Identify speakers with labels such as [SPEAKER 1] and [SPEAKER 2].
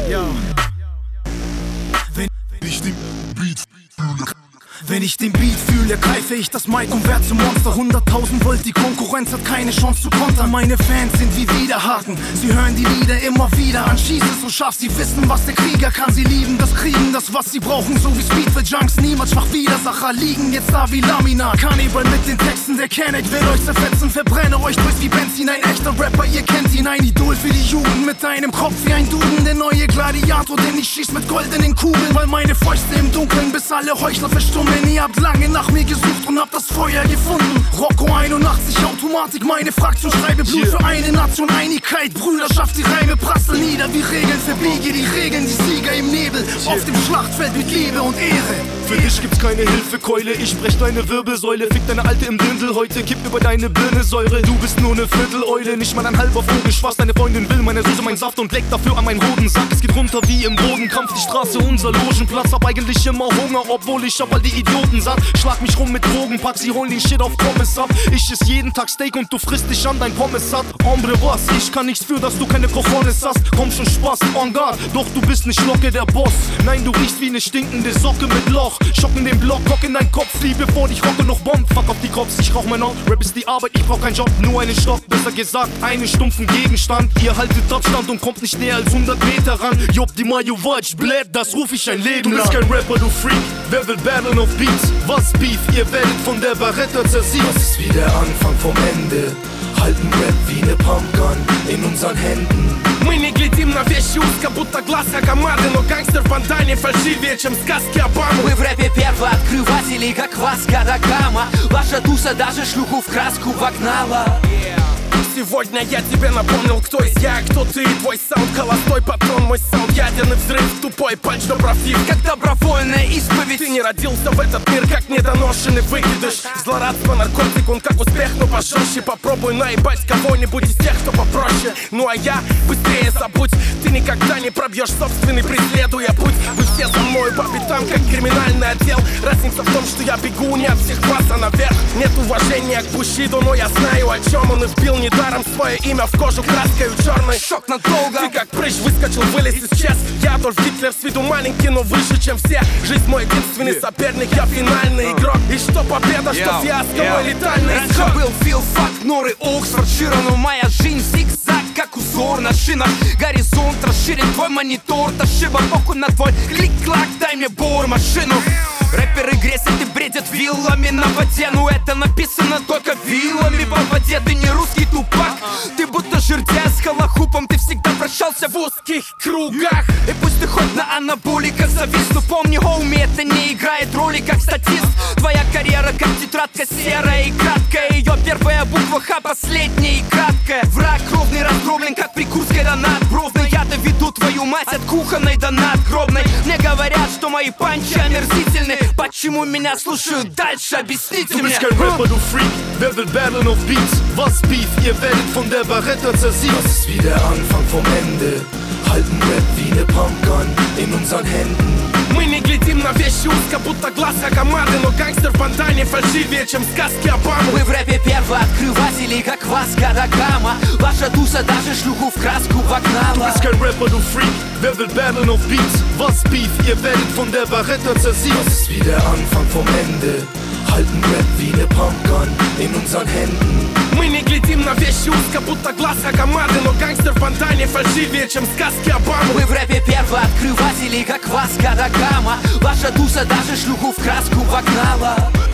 [SPEAKER 1] Wenn ich den Beat fühle, greife ich das Mic und werd zum Monster. 100.000 Volt, die Konkurrenz hat keine Chance zu kontern. Meine Fans sind wie Widerhaken, sie hören die Lieder immer wieder an. Schieße so scharf, sie wissen, was der Krieger kann. Sie lieben das Kriegen, das was sie brauchen, so wie Speedful Junks. Niemand schwach Widersacher, liegen jetzt da wie Lamina. Cannibal mit den Texten, der Kenneck will euch zerfetzen. Verbrenne euch durch wie Benzin, ein echter Rapper, ihr kennt ihn. Ein Idol für die Jugend, mit deinem Kopf wie ein Duden. Der neue Gladiator, den ich schieß mit goldenen Kugeln. Weil meine Fäuste im Dunkeln, bis alle Heuchler verstummen. Ihr habt lange nach mir gesucht und habt das Feuer gefunden. Rocco 81, Automatik, meine Fraktion. Schreibe Blut für eine Nation, Einigkeit, Brüderschaft. Die Reime prasseln nieder wie Regeln. Verbiege die Regeln, die Sieger im Nebel. Auf dem Schlachtfeld mit Liebe und Ehre.
[SPEAKER 2] Für dich gibt's keine Hilfekeule, ich brech deine Wirbelsäule. Fick deine Alte im Bündel heute, kipp über deine Birne Säure. Du bist nur ne Vierteleule, nicht mal ein halber Vogelschwanz. Deine Freundin will meine Soße, mein Saft und leckt dafür an meinen Hodensack. Es geht runter wie im Bodenkampf, die Straße, unser Logenplatz. Hab eigentlich immer Hunger, obwohl ich hab all die Idioten satt. Schlag mich rum mit Drogenpack, sie holen den Shit auf Pommes ab. Ich iss jeden Tag Steak und du frisst dich an dein Pommes satt. Hombre was, ich kann nichts für, dass du keine Cojones hast. Komm schon Spaß, en garde, doch du bist nicht Locke der Boss. Nein, du riechst wie ne stinkende Socke mit Loch. Schock in den Block, Bock in deinen Kopf, flieh bevor dich rocke noch Bomb. Fuck auf die Cops, ich rauch mein Ort. Rap ist die Arbeit, ich brauch keinen Job, nur einen Stock. Besser gesagt, einen stumpfen Gegenstand. Ihr haltet Abstand und kommt nicht näher als 100 Meter ran. Job die Mayo Watch, blät, das ruf ich ein Leben lang. Du bist kein Rapper, du Freak, wer will Battle of Beats? Was Beef, ihr werdet von der Barretta zersiegt.
[SPEAKER 3] Das ist wie der Anfang vom Ende. Halten Rap wie ne Pumpgun in unseren Händen.
[SPEAKER 4] Мы не глядим на вещи узко, будто глаз Агамады. Но гангстер в бандане фальшивее, чем сказки Обамы.
[SPEAKER 5] Мы в рэпе первооткрыватели, как Васко да Гама. Ваша туса даже шлюху в краску вогнала.
[SPEAKER 4] Сегодня я тебе напомнил, кто есть я, кто ты. Твой саунд холостой патрон, мой саунд ядерный взрыв. Тупой панч, но правдив,
[SPEAKER 5] как добровольная исповедь.
[SPEAKER 4] Ты не родился в этот мир, как недоношенный выкидыш. Злорадство, наркотик, он как успех, но пожестче. Попробуй наебать кого-нибудь из тех, кто попроще. Ну а я быстрее забудь. Ты никогда не пробьешь собственный, преследуя путь. Вы все за мною по пятам, как криминальный отдел. Разница в том, что я бегу не от всех вас, а наверх. Нет уважения к Бушиду, но я знаю, о чем он и вбил недаром свое имя в кожу краской черной.
[SPEAKER 5] Шок надолго.
[SPEAKER 4] Ты как прыщ выскочил, вылез исчез. Я Адольф Гитлер, с виду маленький, но выше, чем все. Жизнь мой единственный соперник, я финальный игрок. И что победа, что фиаско, мой летальный исход.
[SPEAKER 5] Раньше был филфак, Норы, Оксфорд, Шира, но моя жизнь зигзаг, как узор на шинах. Горизонт расширен, твой монитор, Тошиба, похуй на твой клик-клак, дай мне бор-машину. Рэперы грезят и бредят виллами на воде. Ну это написано только виллами по воде. Ты не русский тупак, ты будто жердя с холохупом. Ты всегда прощался в узких кругах. И пусть ты хоть на анаболиках завис, но помни, хоуми, это не играет роли как статист. Твоя карьера как тетрадка серая и краткая. Ее первая буква Х, последняя и краткая. Враг ровный, раздроблен, как при Курской до надбровной. Я доведу твою мать от кухонной до надгробной. Мне говорят, что мои панчи омерзительны. Почему меня слушают дальше? Объясните мне.
[SPEAKER 2] Du bist kein Rapper, du Freak, wer will Battle of Beats? Was Beef, ihr werdet von der Barretta zersiegt.
[SPEAKER 3] Das ist wie der Anfang vom Ende. Halten Rap wie ne Pumpgun in unseren Händen.
[SPEAKER 4] Мы не глядим на вещи узко, будто глаз Агамады. Но гангстер в бандане фальшивее, чем сказки Обамы.
[SPEAKER 5] Мы в рэпе первооткрыватели, как Васко да Гама. Ваша туса даже шлюху в краску вогнала.
[SPEAKER 2] Du bist kein Rapper, du Freak, wer will Battle of Beats? Was Beef, ihr werdet von der Barretta zersiegt.
[SPEAKER 3] Das ist wie der Anfang vom Ende. Halten Rap wie ne Pumpgun in unseren Händen.
[SPEAKER 4] Мы не глядим на вещи узко, будто глаз Агамады. Но гангстер в бандане фальшивее, чем сказки Обамы.
[SPEAKER 5] Мы в рэпе первооткрыватели, как Васко да Гама. Ваша туса даже шлюху в краску вогнала.